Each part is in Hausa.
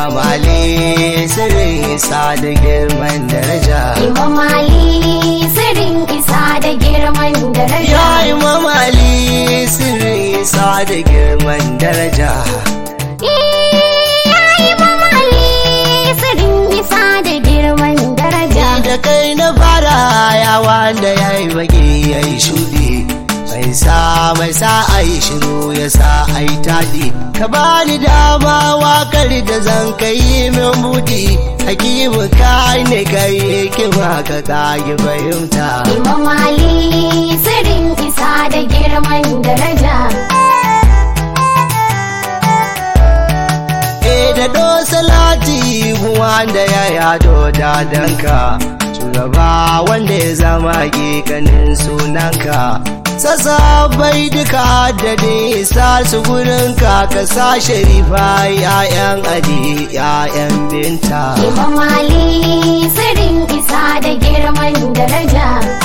Imam Ali sirrin isa da girman daraja. Imam Ali sirrin isa da girman daraja. Ya Imam Ali sirrin isa da girman daraja. Ya Imam Ali sirrin isa da girman daraja. Da kai na fara ya wanda ya yi baki ya yi shudi. Mai sa a yi shiru ya sa a yi taɗi. Ka bani dama wakar da zan kai min buɗi. Hakimu kai ne kai hikima ka kage fahimta. Imam Ali sirrin isa da girman daraja. Da salati wanda ya yado dadanka. Shugaba wanda ya zama gikanin sunanka. Sassa bai duka da nisa su gurinka ka sa sharifa ‘ya'yan Ali ‘ya'yan binta. Imam Ali sirrin isa da girman daraja.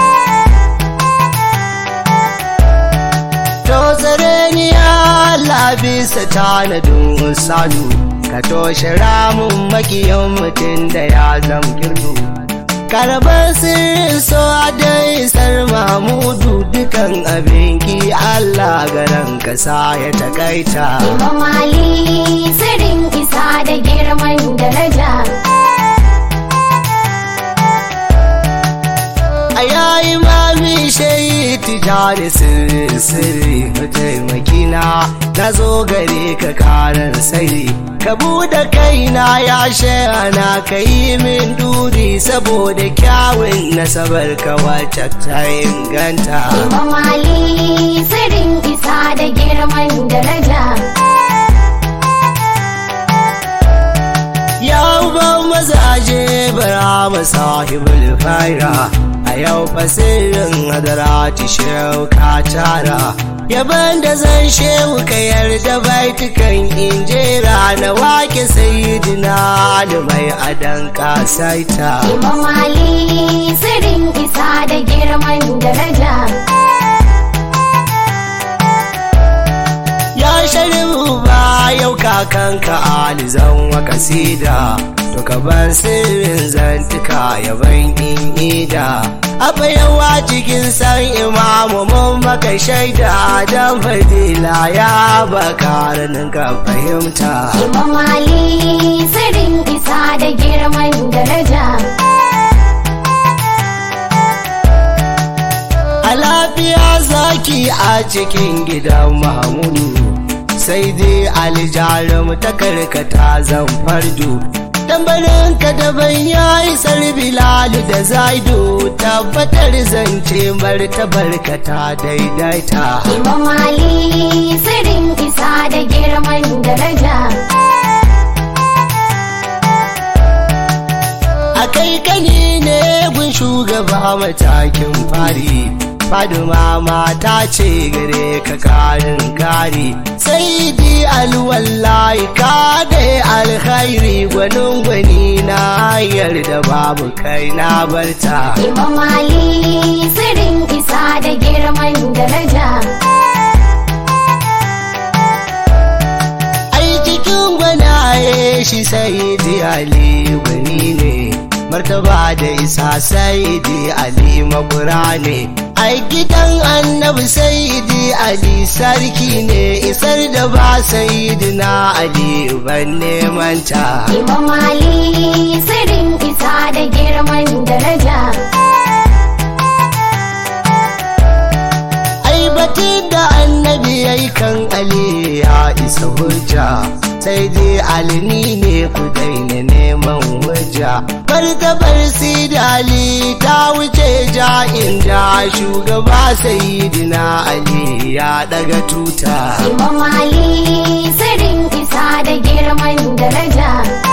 To tsare ni Allah bisa tanadin sanu ka toshe ramin makiyan mutum da ya zamkirdu. Karban sirrin so da isar Mahmudu dukan abinki Allah garan kasa ya takaita. Imam Ali sirrin isa da girman daraja. Aya imami shayi tijani sirri mataimakina na zo gare ka karar sai. Ka buɗe kaina ya shayana ka yi min duri saboda kyawun nasabar ka wacce ta inganta. Imam Ali sirrin isa da girman daraja. Ya uban mazaje bara masahibul faira a yau fasirin hadarati shehu ka tara. Yaban da zan shehu ka yarda baitukan injera na wake sayyidina da mai adan kasaita. Imam Ali sirrin isa da girman daraja. Ya sharifu ba yau kakanka Ali zan wa kasida. To ka ban sirrin zantuka yaban in ida. Abba yawa cikin san imamu mun maka shaida dan fadila ya bakaranin ka fahimta. Imam Ali sirrin isa da girman daraja. A lafiya zaki a cikin gidan Mahmudu sai dai aljarum ta karkata zan fardu. Tambarinka daban ya isar Bilalu da Zaidu tabbatar zance martabarka ta daidaita. Imam Ali sirrin isa da girman daraja. A kai kani ne gun shugaba matakin fari. Faduma mata ce gare ka karin kari. Saidi alwallahi ka da alkhairi gwanin gwani na yarda babu kai na barta. Imam Ali sirrin isa da girman daraja. Ai cikin gwanaye shi Saidi Ali gwani ne. Martaba da isa Saidi Ali makura ne. Ai gidan annabi Saidi Ali sarki ne isar da ba Saidina Ali ban neman ta. Imam Ali sirrin isa da girman daraja. Ai batun da annabi yayi kan Ali ya isa hujja. Sai dai alini ne ku daina neman hujja. Martabar Sidi Ali ta wuce ja inda shugaba Sayyidina Ali ya daga tuta. Imam Ali sirrin isa da girman daraja.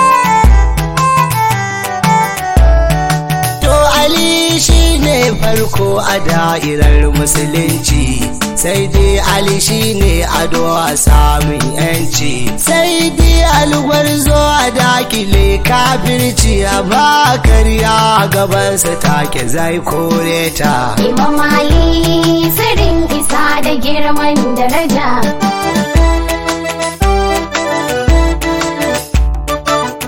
To Ali shine farko a da'irar musulunci. Sai dai Ali shine ado a samun yanci. Sai dai algwarzo a dakile kafirci a ba karya gabansa take zai kore ta. Imam Ali sirrin isa da girman daraja.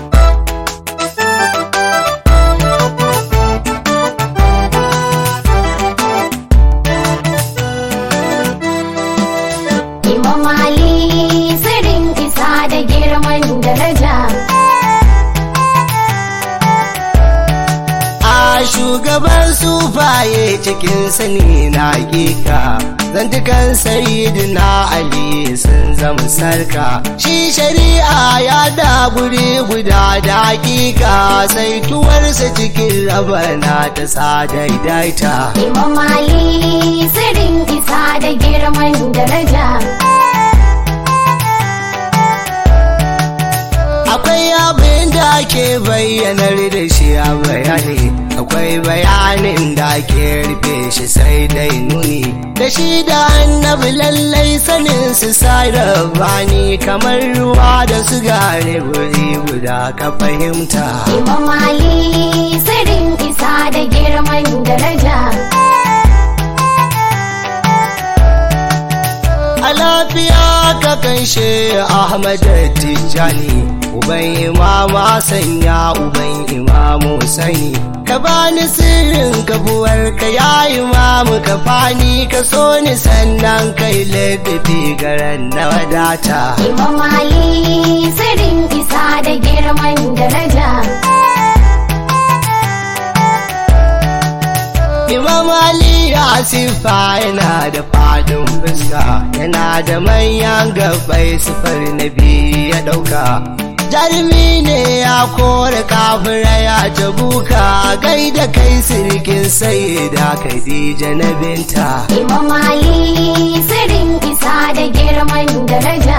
sunaye cikin sani na hakika, zantukan sayyidina Ali sun zama sarka. Shi shari'a ya da guri guda da hakika, saituwarsa cikin rabana ta sa daidaita. Imam Ali sirrin isa da girman daraja. Akwai abin da ke bayyanar da shi a bayani, akwai bayanin da ke rufe shi sai dai nuni. Da shi da annabi lallai sanin su sai rabani, kamar ruwa da su gane wuri guda ka fahimta. Imam Ali sirrin isa da girman daraja. A lafiya ka kanshe Ahmad Tijjani, uban imama sanya uban imamu sani. Ka bani sirrin kabuwar ka ya imamu ka fani, ka so ni sannan kai ladabi garan na wadata. Imam Ali sirrin isa da girman daraja. Imam Ali ya sifa yana da fadin fuska, yana da manyan gabai sifar nabi ya dauka. Jarumi ne ya kore kafira ya tabuka, gaida kai sirkin sayyida Khadija na binta. Imam Ali sirrin isa da girman daraja.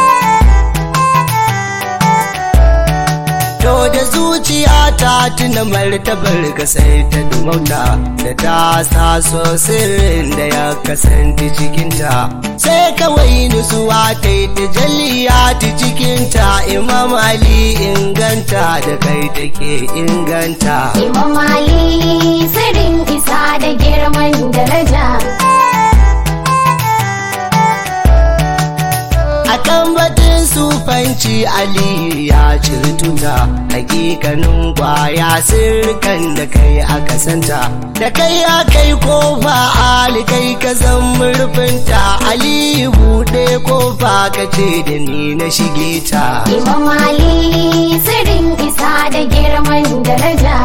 To da zuciya ta tuna martabar ka sai ta dumauta, da ta saso sirrin da ya kasance cikinta, sai kawai nutsuwa ta yi ta jalliya ta cikinta. Imam Ali inganta da kai take inganta. Imam Ali sirrin isa da girman daraja. Akan batun sufanci Ali ya cirtuta, hakikanin kwaya sirkan da kai aka santa, da kai akai kofa Ali kai ka zan murfinta. Ali buɗe kofa ka ce da ni na shige ta. Imam Ali sirrin isa da girman daraja.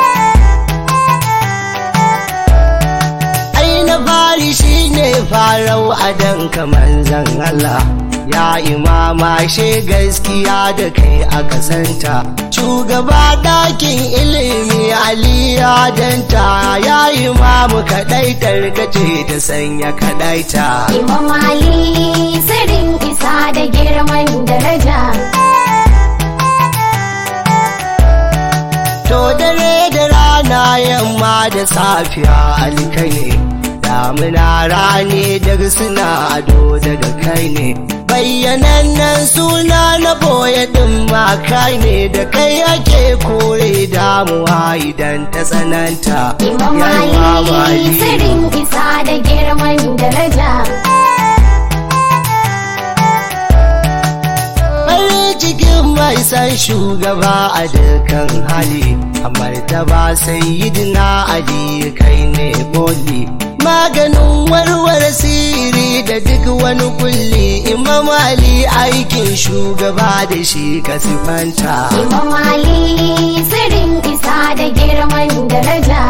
Ai na fari shine farau adan kaman zan Allah, ya imama she gaskiya da kai aka santa. Shugaba dakin ilimi Ali ya danta, ya imamu kadaitar kace ta sanya kadaita. Imam Ali sirrin isa da girman daraja. To dare da rana yamma da safiya alkai ne, damuna rani daga suna ado daga kai ne. Bayyanannen suna na boye ɗin makai ne, da kai ake kore damuwa idan ta tsananta. Imam Ali sirrin isa da girman daraja. Farin cikin mai san shugaba a dukkan hali, martaba sayyidina Ali kai ne boli, maganin warware siri da duk wani kulli. Imam Ali aikin shugaba da shi ka sifanta. Imam Ali sirrin isa da girman daraja.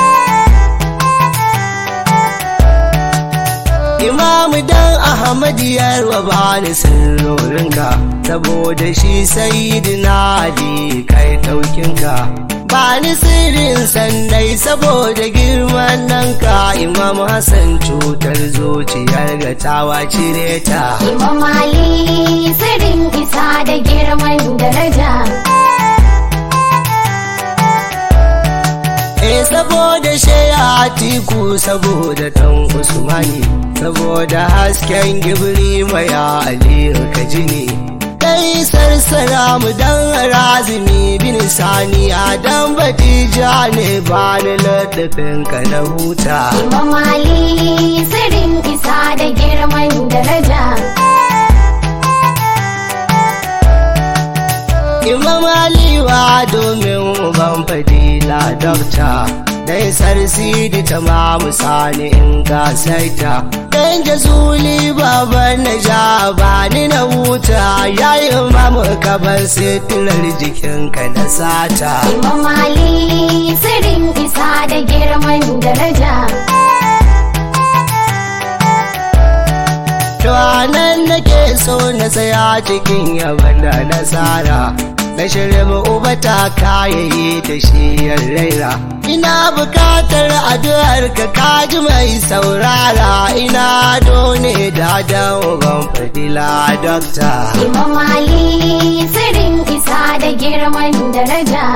Imam dan Ahmad yarwa bani sirrorinka, saboda shi sayyidina Ali kai daukinka. Bani sirrin sannai saboda girman nanka. Imam Hassan cutar zuciyar gatawa cire ta. Imam Ali sirrin isa da girman daraja. Saboda shaya Atiku, saboda dan Usmani, saboda hasken Gibri mai Aliyu ka jini. Kai sarsara mu dan Razumi bin Sani, Adam Batija ne bani ladafin ka na huta. Imam Ali sirrin isa da girman daraja. Imam Ali wa domin uban fadila dokta, dai sarsidi ta mamu sani in gasaita dan jazuli baban na ja bani na huta yayi mamu kabar sitilar jikinka na sata Imam Ali sirrin isa da girman daraja to anan nake so na tsaya cikin yaban da nasara na shirin uba ta kayayi da shi raira ina bukatar addu'ar ka kaji mai saurara ina done da uban fadila dokta Imam Ali sirrin isa da girman daraja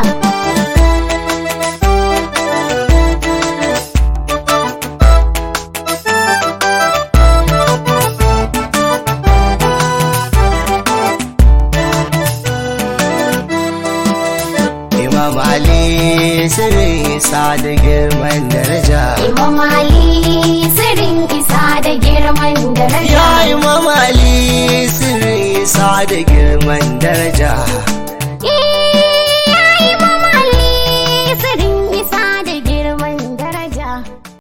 Imam Ali sirrin isa da girman daraja Imam Ali sirrin isa da girman daraja ya Imam Ali sirrin isa da